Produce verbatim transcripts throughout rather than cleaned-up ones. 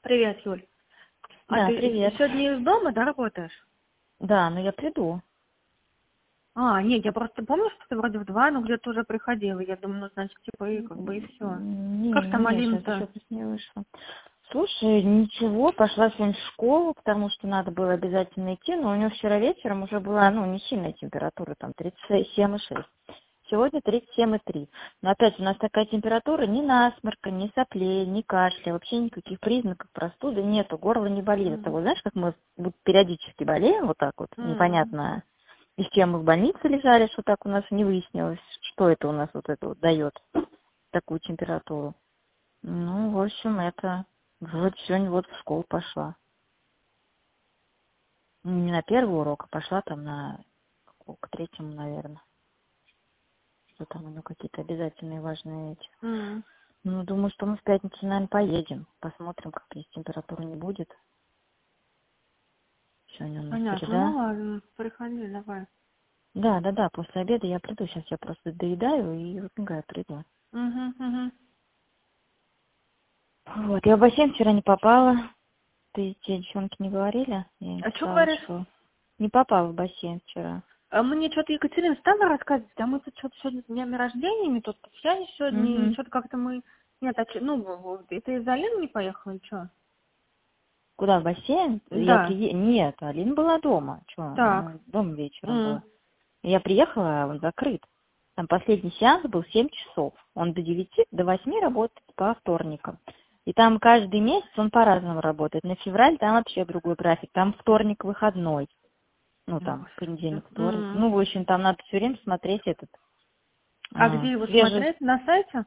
Привет, Юль. А Да, ты привет. сегодня из дома, да, работаешь? Да, но я приду. А, нет, я просто помню, что ты вроде в два, но где-то уже приходила. Я думаю, ну, значит, типа, и как бы и все. Как там Не-не-не, сейчас Алина-то? еще не вышла. Слушай, ничего, пошла сегодня в школу, потому что надо было обязательно идти, но у нее вчера вечером уже была, ну, не сильная температура, там тридцать семь и шесть. Сегодня тридцать семь и три. Но опять у нас такая температура, ни насморка, ни соплей, ни кашля, вообще никаких признаков простуды нету, горло не болит. Это М, вот знаешь, как мы вот периодически болеем, вот так вот, м. непонятно, и с чем мы в больнице лежали, что так у нас не выяснилось, что это у нас вот это вот дает, такую температуру. Ну, в общем, это вроде сегодня вот в школу пошла. Ну, не на первый урок, а пошла там на какого, к третьему, наверное. Что там у нее какие-то обязательные важные эти. М. Ну, думаю, что мы в пятницу, наверное, поедем. Посмотрим, как если температуры не будет. Сегодня у нас Понятно. Ну среда. ладно, приходи, давай. Да, да, да, после обеда я приду. Сейчас я просто доедаю и выбегаю, приду. Угу, угу. Вот, я в бассейн вчера не попала. Ты, те девчонки не говорили? Я им А что писала, говоришь? что не попала в бассейн вчера. А мне что-то Екатерина стала рассказывать, а мы тут что-то сегодня с днями рождениями, тут общались сегодня, и Угу. что-то как-то мы... Нет, а чё- ну, вот, и ты из Алины не поехала, или что? Куда, в бассейн? Я Да, прие... Нет, Алина была дома. Че, так. она дома вечером М. была. Я приехала, а он закрыт. Там последний сеанс был семь часов. Он до девяти, до восьми работает по вторникам. И там каждый месяц он по-разному работает. На февраль там вообще другой график. Там вторник выходной. Ну, там, Господи. понедельник, вторник. М. Ну, в общем, там надо все время смотреть этот А а, где его свежий. смотреть? На сайте?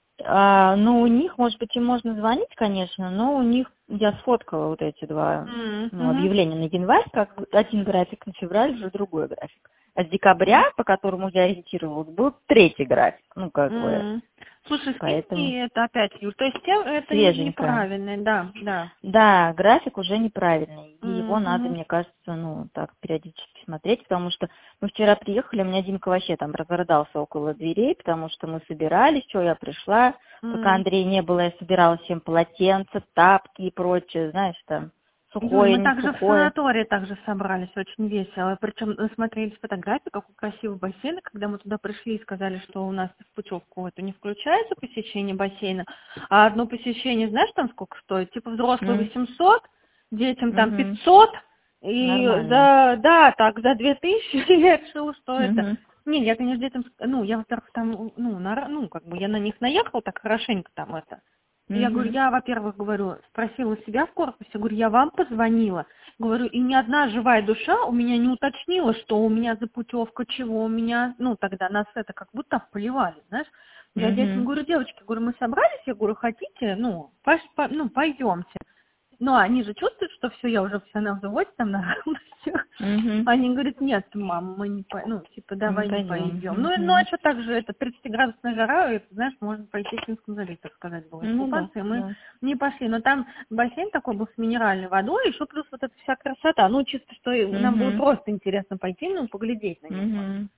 А, ну, у них, может быть, им можно звонить, конечно, но у них, я сфоткала вот эти два М, ну, мгм. объявления на январь, как один график, на февраль уже другой график. А с декабря, М, по которому я ориентировалась, был третий график, ну, как бы, м. Слушай, скинь поэтому мне это опять, Юр. То есть тем- это не- свеженькое. неправильно, да, да. Да, график уже неправильный, и его М, надо, мгм. мне кажется, ну, так, периодически смотреть, потому что мы вчера приехали, у меня Димка вообще там разрыдался около дверей, потому что мы собирались, что я пришла, пока М. Андрея не было, я собирала всем полотенца, тапки и прочее, знаешь, там, Юль, сухое, мы не также в сухое. санатории также собрались, очень весело. Причем смотрели фотографии, какой красивый бассейн. И когда мы туда пришли и сказали, что у нас в путевку это не включается посещение бассейна, а одно посещение, знаешь, там сколько стоит? Типа взрослый М, восемьсот, детям там мгм, пятьсот, и нормально. за, да, так, за две тысячи я решила, что это... Мгм, Не, я, конечно, детям, ск- ну, я, во-первых, там, ну, на, ну, как бы я на них наехала так хорошенько там это. Я говорю, мгм, я, во-первых, говорю, спросила себя в корпусе, говорю, я вам позвонила. Говорю, и ни одна живая душа у меня не уточнила, что у меня за путевка, чего у меня, ну, тогда нас это как будто поливали, знаешь. Я детям мгм, говорю, девочки, говорю, мы собрались, я говорю, хотите, ну, пош- по- ну пойдемте. Ну, они же чувствуют, что все, я уже вся на взводе, там, на равностях. мгм. Они говорят, нет, мам, мы не по... ну, типа, Не давай не пойдем. пойдем. Ну, и- ну, а Мгм. что так же, это тридцатиградусная жара, и, знаешь, можно пойти в Финском заливе, так сказать, было Ну да, искупаться, и мы да. не пошли. Но там бассейн такой был с минеральной водой, еще плюс вот эта вся красота. Ну, чисто, что и нам было Мгм, просто интересно пойти, ну, поглядеть на него. мгм.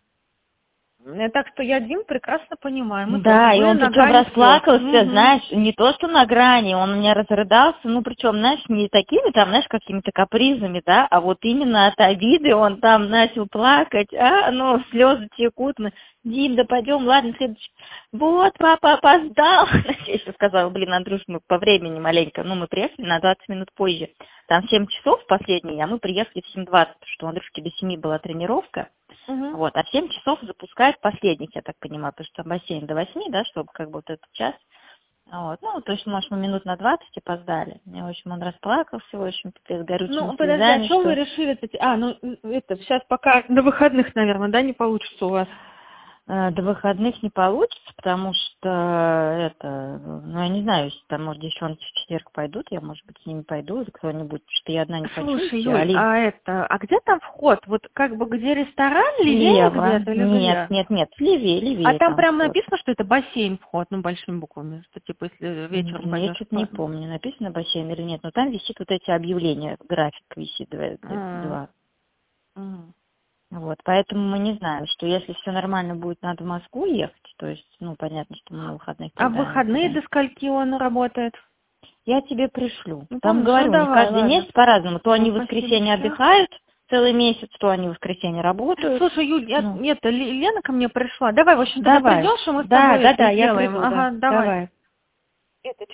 Э, Так что я Дим прекрасно понимаю, мы тоже Да, и были он на причем грани слез. расплакался, Угу. знаешь, не то что на грани, он у меня разрыдался, ну причем, знаешь, не такими там, знаешь, какими-то капризами, да, а вот именно от обиды он там начал плакать, а, ну, слезы текут, мы, Дим, да пойдем, ладно, следующий. Вот, папа опоздал. Я еще сказала, блин, Андрюш, мы по времени маленько, ну, мы приехали на двадцать минут позже. Там семь часов последний, а мы приехали в семь двадцать, потому что у Андрюшки до семи была тренировка. Угу. Вот, а в семь часов запускают последних, я так понимаю, потому что бассейн до восьми, да, чтобы как бы вот этот час. Вот, ну, то есть, может, мы минут на двадцать опоздали. И, в общем, он расплакался, в общем, пипец, горючими Ну, подожди, а слезами, что вы что решили? это- А, ну, это, сейчас пока до выходных, наверное, да, не получится у вас? э, до выходных не получится, потому что это, ну, я не знаю, если там, может, девчонки в четверг пойдут, я, может быть, с ними пойду, или кто-нибудь, потому что я одна не хочу Слушай, идти, Юль, Али а это, а где там вход? Вот как бы где ресторан, левее слева. где-то или Нет, где? нет, нет, левее, А левее там там прям вход. написано, что это бассейн вход, ну, большими буквами, что типа если вечером М, Я пойдешь что-то не по... помню, написано бассейн или нет, но там висит вот эти объявления, график висит два. М, два. м. Вот, поэтому мы не знаем, что если все нормально будет, надо в Москву ехать, то есть, ну, понятно, что мы на выходных А в тогда не выходные куда. до скольки он работает? Я тебе пришлю. Ну, Там помнишь, говорю, ну, у них давай, каждый ладно. месяц по-разному. То Ну, они в спасибо воскресенье большое. отдыхают целый месяц, то они в воскресенье работают. Слушай, Юль, я, Ну, нет, Ле- Лена ко мне пришла. Давай, в общем, тогда давай. придешь, и мы с Да, тобой да, это да, я сделаем. приду, да. Ага, давай. Давай. Это